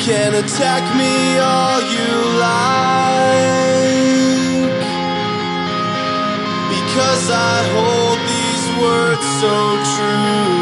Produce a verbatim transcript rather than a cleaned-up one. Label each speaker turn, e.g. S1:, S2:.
S1: can attack me all you like, because I hold these words so true.